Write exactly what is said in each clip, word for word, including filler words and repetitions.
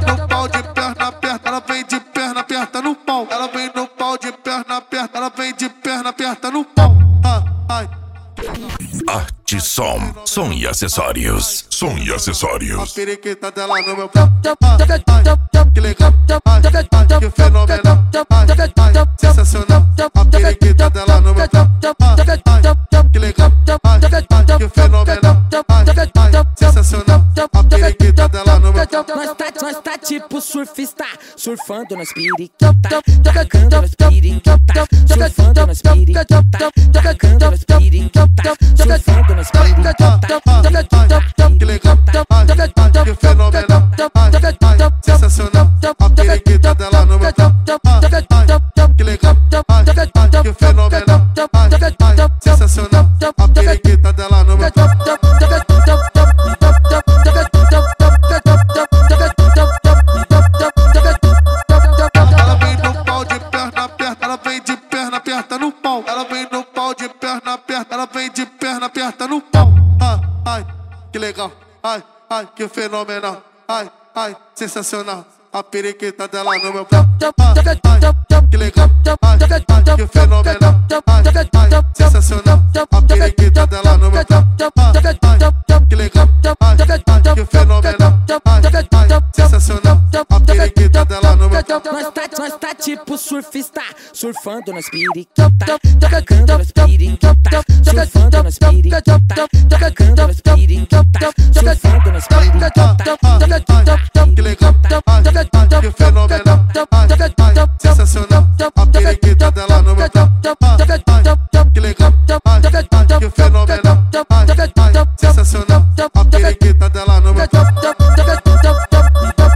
no pau de perna aperta, ela vem de perna aperta no pau. Ela vem no pau de perna aperta, ela vem de perna aperta no pau. Ai, ai. Arte Som, som e acessórios, som e A acessórios. periquita dela no meu pau. Ai, ai, que legal. Ai, ai, que fenomenal. Ai, ai, sensacional. A periquita dela no meu pau. Ai, ai, que legal. Ai, ai, que fenomenal. Ai, ai, sensacional. A periquita dela no meu pau. Nós tá, nós tá tipo surfista, surfando nas periquita, tacando nas periquita, surfando nas periquita, tacando nas periquita, surfando nas periquita. Que legal. Ai, ai, que fenomenal. Ai, ai, sensacional. A periquita dela no meu pau. Ai, que legal. Ai, ai, que fenomenal. Ai, ai, sensacional. A periquita dela no meu pau. Ela vem no pau de perna aperta, ela vem de perna aperta no pau. Ela vem no pau de perna aperta, ela vem de perna aperta no pau. Ai, ai, que legal. Ai, ai, que fenomenal. Ai, ai, sensacional. A periquita dela no meu pau. Ai, ai, que legal. Ai, ai, que fenomenal. Ai, ai, sensacional. A periquita dela no meu pau. Ai, ai, que legal. Ai, ai, que fenomenal. Ai, ai, sensacional. A periquita dela no meu pau. Nós tá, nós tá tipo surfista, surfando nas periquita, tacando nas periquita, surfando nas periquita, tacando nas periquita, surfando nas periquita. Que legal. Ai, ai, que fenomenal. Ai, ai, sensacional. A periquita dela no meu pau. Ai, que legal. Ai, ai, que fenomenal. Ai, ai, sensacional. A periquita dela no meu pau.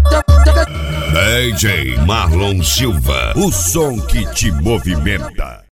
D J Marlon Silva, o som que te movimenta.